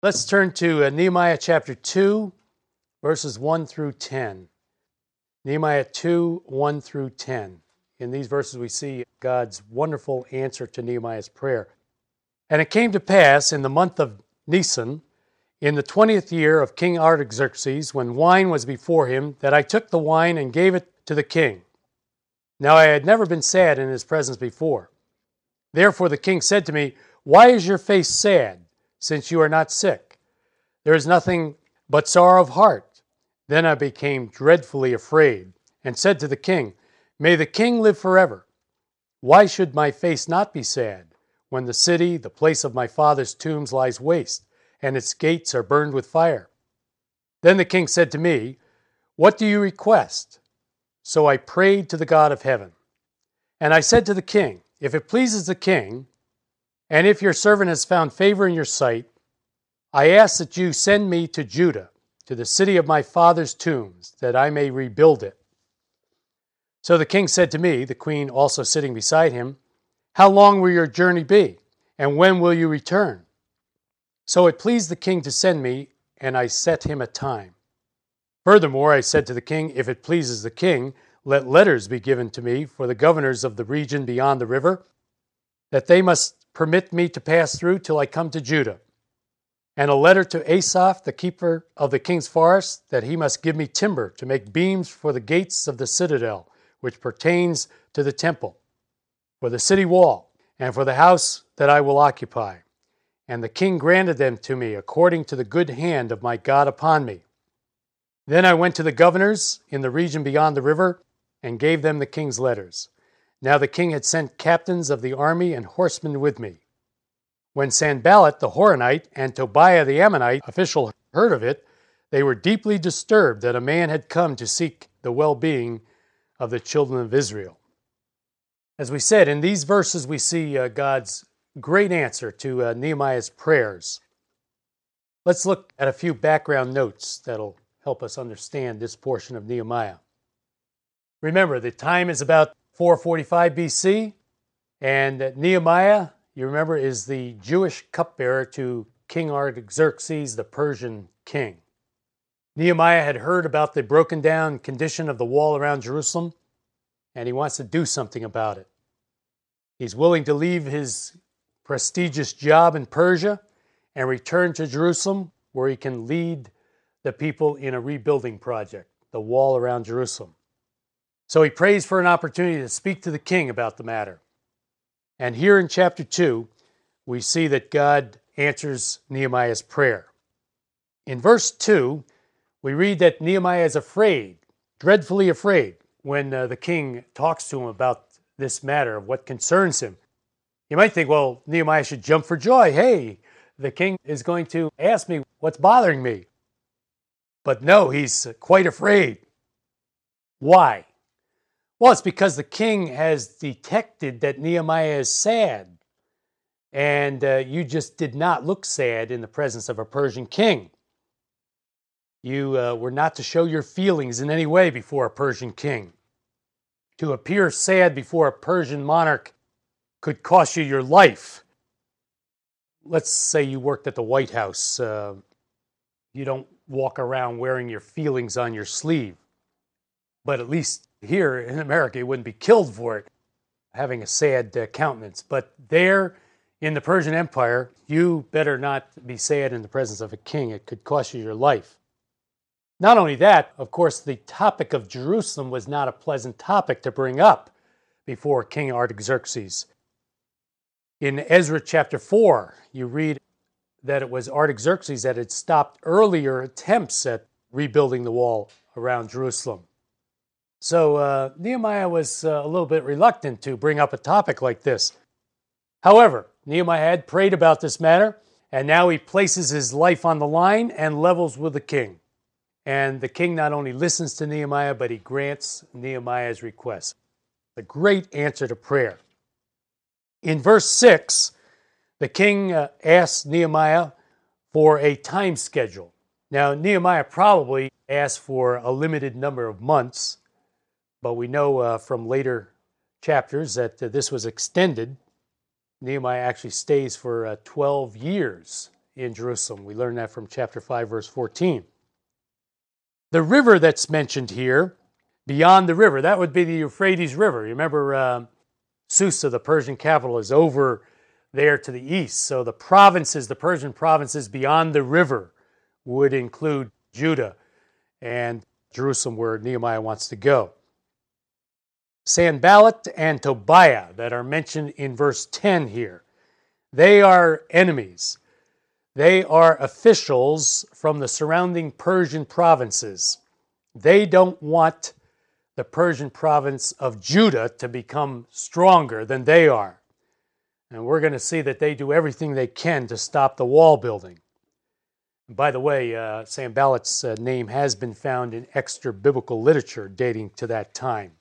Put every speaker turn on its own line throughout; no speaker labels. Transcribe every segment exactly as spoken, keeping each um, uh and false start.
Let's turn to uh, Nehemiah chapter two, verses one through ten. Nehemiah two, one through ten. In these verses we see God's wonderful answer to Nehemiah's prayer. And it came to pass in the month of Nisan, in the twentieth year of King Artaxerxes, when wine was before him, that I took the wine and gave it to the king. Now I had never been sad in his presence before. Therefore the king said to me, Why is your face sad, since you are not sick? There is nothing but sorrow of heart. Then I became dreadfully afraid, and said to the king, May the king live forever. Why should my face not be sad, when the city, the place of my father's tombs, lies waste, and its gates are burned with fire? Then the king said to me, What do you request? So I prayed to the God of heaven. And I said to the king, If it pleases the king, and if your servant has found favor in your sight, I ask that you send me to Judah, to the city of my father's tombs, that I may rebuild it. So the king said to me, the queen also sitting beside him, How long will your journey be, and when will you return? So it pleased the king to send me, and I set him a time. Furthermore, I said to the king, If it pleases the king, let letters be given to me for the governors of the region beyond the river, that they must permit me to pass through till I come to Judah. And a letter to Asaph, the keeper of the king's forest, that he must give me timber to make beams for the gates of the citadel, which pertains to the temple, for the city wall, and for the house that I will occupy. And the king granted them to me according to the good hand of my God upon me. Then I went to the governors in the region beyond the river, and gave them the king's letters. Now the king had sent captains of the army and horsemen with me. When Sanballat the Horonite and Tobiah the Ammonite official heard of it, they were deeply disturbed that a man had come to seek the well-being of the children of Israel. As we said, in these verses we see uh, God's great answer to uh, Nehemiah's prayers. Let's look at a few background notes that'll help us understand this portion of Nehemiah. Remember, the time is about four forty-five B C, and Nehemiah, you remember, is the Jewish cupbearer to King Artaxerxes, the Persian king. Nehemiah had heard about the broken down condition of the wall around Jerusalem, and he wants to do something about it. He's willing to leave his prestigious job in Persia and return to Jerusalem, where he can lead the people in a rebuilding project, the wall around Jerusalem. So he prays for an opportunity to speak to the king about the matter. And here in chapter two, we see that God answers Nehemiah's prayer. In verse two, we read that Nehemiah is afraid, dreadfully afraid, when uh, the king talks to him about this matter of what concerns him. You might think, well, Nehemiah should jump for joy. Hey, the king is going to ask me what's bothering me. But no, he's quite afraid. Why? Well, it's because the king has detected that Nehemiah is sad. And uh, you just did not look sad in the presence of a Persian king. You uh, were not to show your feelings in any way before a Persian king. To appear sad before a Persian monarch could cost you your life. Let's say you worked at the White House. Uh, you don't walk around wearing your feelings on your sleeve. But at least here in America, you wouldn't be killed for it, having a sad uh, countenance. But there in the Persian Empire, you better not be sad in the presence of a king. It could cost you your life. Not only that, of course, the topic of Jerusalem was not a pleasant topic to bring up before King Artaxerxes. In Ezra chapter four, you read that it was Artaxerxes that had stopped earlier attempts at rebuilding the wall around Jerusalem. So uh, Nehemiah was uh, a little bit reluctant to bring up a topic like this. However, Nehemiah had prayed about this matter, and now he places his life on the line and levels with the king. And the king not only listens to Nehemiah, but he grants Nehemiah's request. A great answer to prayer. In verse six, the king uh, asks Nehemiah for a time schedule. Now, Nehemiah probably asked for a limited number of months, but we know uh, from later chapters that uh, this was extended. Nehemiah actually stays for uh, twelve years in Jerusalem. We learn that from chapter five, verse fourteen. The river that's mentioned here, beyond the river, that would be the Euphrates River. You remember uh, Susa, the Persian capital, is over there to the east. So the provinces, the Persian provinces beyond the river would include Judah and Jerusalem, where Nehemiah wants to go. Sanballat and Tobiah that are mentioned in verse ten here, they are enemies. They are officials from the surrounding Persian provinces. They don't want the Persian province of Judah to become stronger than they are. And we're going to see that they do everything they can to stop the wall building. By the way, uh, Sanballat's uh, name has been found in extra biblical literature dating to that time.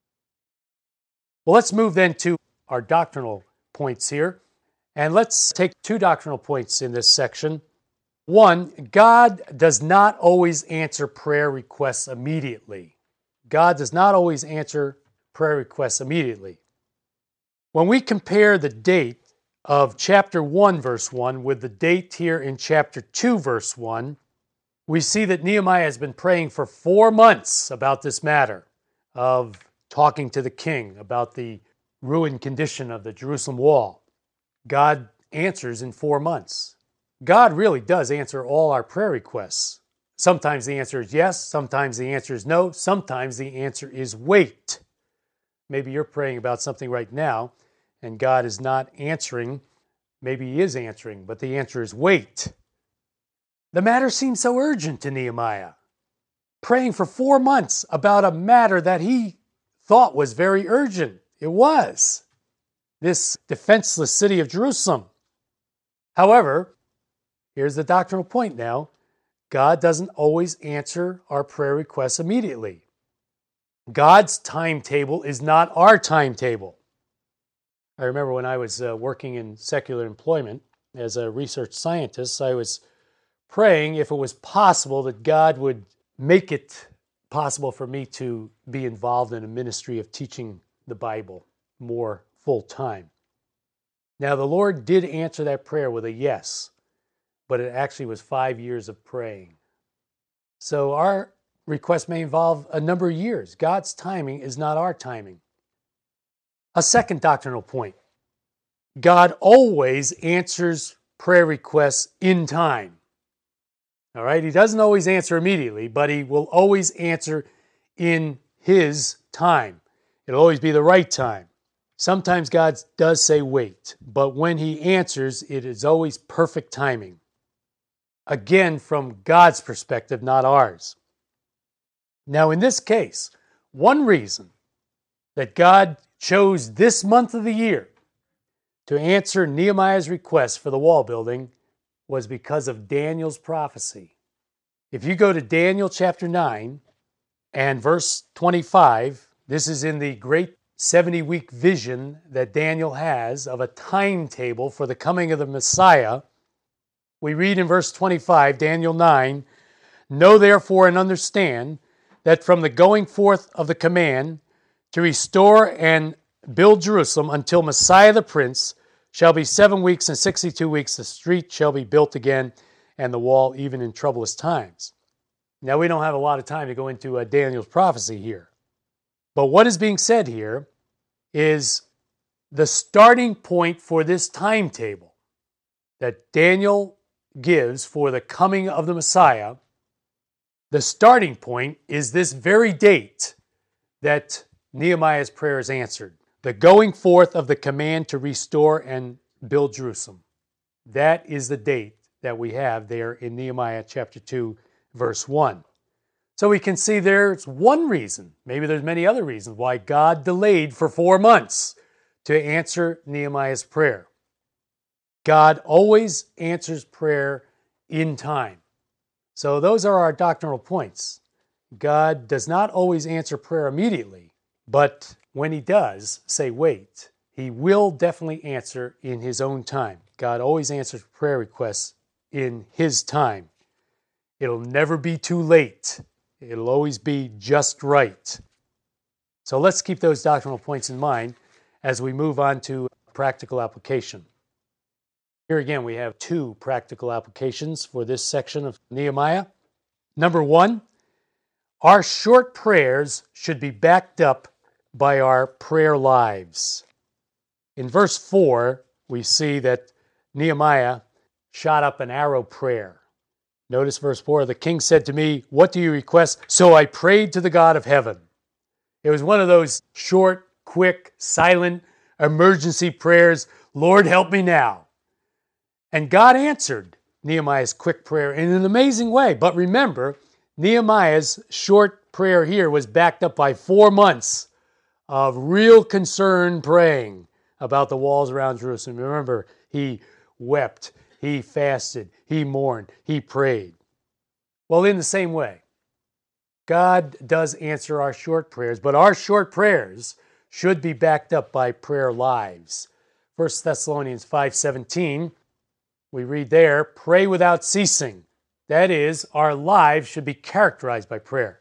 Well, let's move then to our doctrinal points here. And let's take two doctrinal points in this section. One, God does not always answer prayer requests immediately. God does not always answer prayer requests immediately. When we compare the date of chapter one, verse one, with the date here in chapter two, verse one, we see that Nehemiah has been praying for four months about this matter of talking to the king about the ruined condition of the Jerusalem wall. God answers in four months. God really does answer all our prayer requests. Sometimes the answer is yes, sometimes the answer is no, sometimes the answer is wait. Maybe you're praying about something right now, and God is not answering. Maybe He is answering, but the answer is wait. The matter seems so urgent to Nehemiah, praying for four months about a matter that he thought was very urgent. It was. This defenseless city of Jerusalem. However, here's the doctrinal point now. God doesn't always answer our prayer requests immediately. God's timetable is not our timetable. I remember when I was uh, working in secular employment as a research scientist, I was praying if it was possible that God would make it possible for me to be involved in a ministry of teaching the Bible more full time. Now, the Lord did answer that prayer with a yes, but it actually was five years of praying. So our request may involve a number of years. God's timing is not our timing. A second doctrinal point. God always answers prayer requests in time. All right? He doesn't always answer immediately, but He will always answer in His time. It'll always be the right time. Sometimes God does say wait, but when He answers, it is always perfect timing. Again, from God's perspective, not ours. Now, in this case, one reason that God chose this month of the year to answer Nehemiah's request for the wall building was because of Daniel's prophecy. If you go to Daniel chapter nine and verse twenty-five, this is in the great seventy-week vision that Daniel has of a timetable for the coming of the Messiah. We read in verse twenty-five, Daniel nine, "Know therefore and understand that from the going forth of the command to restore and build Jerusalem until Messiah the Prince shall be seven weeks and sixty-two weeks, the street shall be built again, and the wall even in troublous times." Now, we don't have a lot of time to go into uh, Daniel's prophecy here. But what is being said here is the starting point for this timetable that Daniel gives for the coming of the Messiah. The starting point is this very date that Nehemiah's prayer is answered. The going forth of the command to restore and build Jerusalem. That is the date that we have there in Nehemiah chapter two, verse one. So we can see there's one reason, maybe there's many other reasons, why God delayed for four months to answer Nehemiah's prayer. God always answers prayer in time. So those are our doctrinal points. God does not always answer prayer immediately, but when He does say wait, He will definitely answer in His own time. God always answers prayer requests in His time. It'll never be too late. It'll always be just right. So let's keep those doctrinal points in mind as we move on to practical application. Here again, we have two practical applications for this section of Nehemiah. Number one, our short prayers should be backed up by our prayer lives. In verse four, we see that Nehemiah shot up an arrow prayer. Notice verse four, the king said to me, "What do you request?" So I prayed to the God of heaven. It was one of those short, quick, silent, emergency prayers. Lord, help me now. And God answered Nehemiah's quick prayer in an amazing way. But remember, Nehemiah's short prayer here was backed up by four months of real concern praying about the walls around Jerusalem. Remember, he wept, he fasted, he mourned, he prayed. Well, in the same way, God does answer our short prayers, but our short prayers should be backed up by prayer lives. First Thessalonians five seventeen, we read there, pray without ceasing. That is, our lives should be characterized by prayer.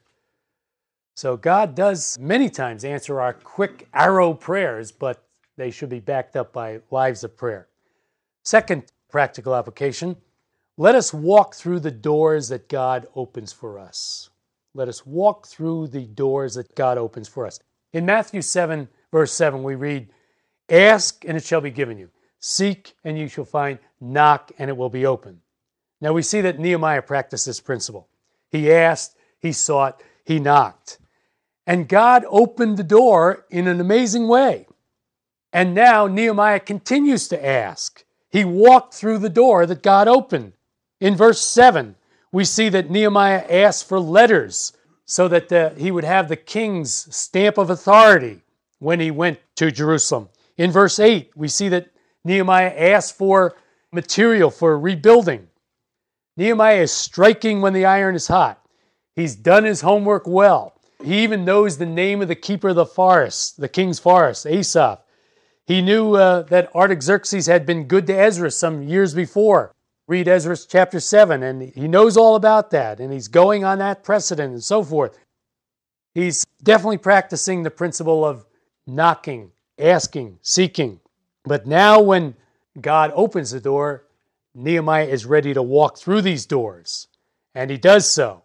So God does many times answer our quick arrow prayers, but they should be backed up by lives of prayer. Second practical application, let us walk through the doors that God opens for us. Let us walk through the doors that God opens for us. In Matthew seven, verse seven, we read, ask and it shall be given you. Seek and you shall find. Knock and it will be opened. Now we see that Nehemiah practiced this principle. He asked, he sought, he knocked. And God opened the door in an amazing way. And now Nehemiah continues to ask. He walked through the door that God opened. In verse seven, we see that Nehemiah asked for letters so that the, he would have the king's stamp of authority when he went to Jerusalem. In verse eight, we see that Nehemiah asked for material for rebuilding. Nehemiah is striking when the iron is hot. He's done his homework well. He even knows the name of the keeper of the forest, the king's forest, Asaph. He knew uh, that Artaxerxes had been good to Ezra some years before. Read Ezra chapter seven, and he knows all about that, and he's going on that precedent and so forth. He's definitely practicing the principle of knocking, asking, seeking. But now when God opens the door, Nehemiah is ready to walk through these doors, and he does so.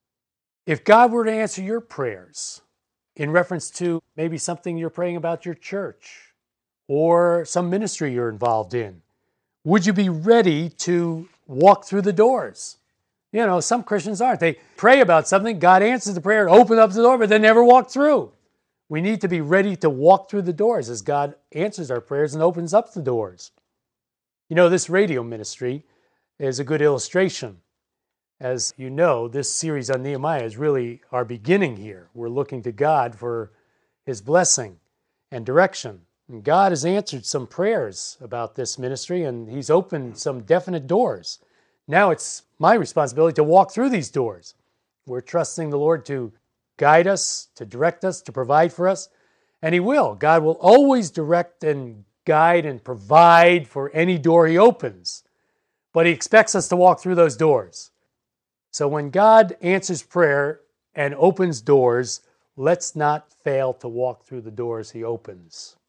If God were to answer your prayers in reference to maybe something you're praying about your church or some ministry you're involved in, would you be ready to walk through the doors? You know, some Christians aren't. They pray about something, God answers the prayer, open up the door, but they never walk through. We need to be ready to walk through the doors as God answers our prayers and opens up the doors. You know, this radio ministry is a good illustration. As you know, this series on Nehemiah is really our beginning here. We're looking to God for his blessing and direction. And God has answered some prayers about this ministry, and he's opened some definite doors. Now it's my responsibility to walk through these doors. We're trusting the Lord to guide us, to direct us, to provide for us, and he will. God will always direct and guide and provide for any door he opens, but he expects us to walk through those doors. So when God answers prayer and opens doors, let's not fail to walk through the doors he opens.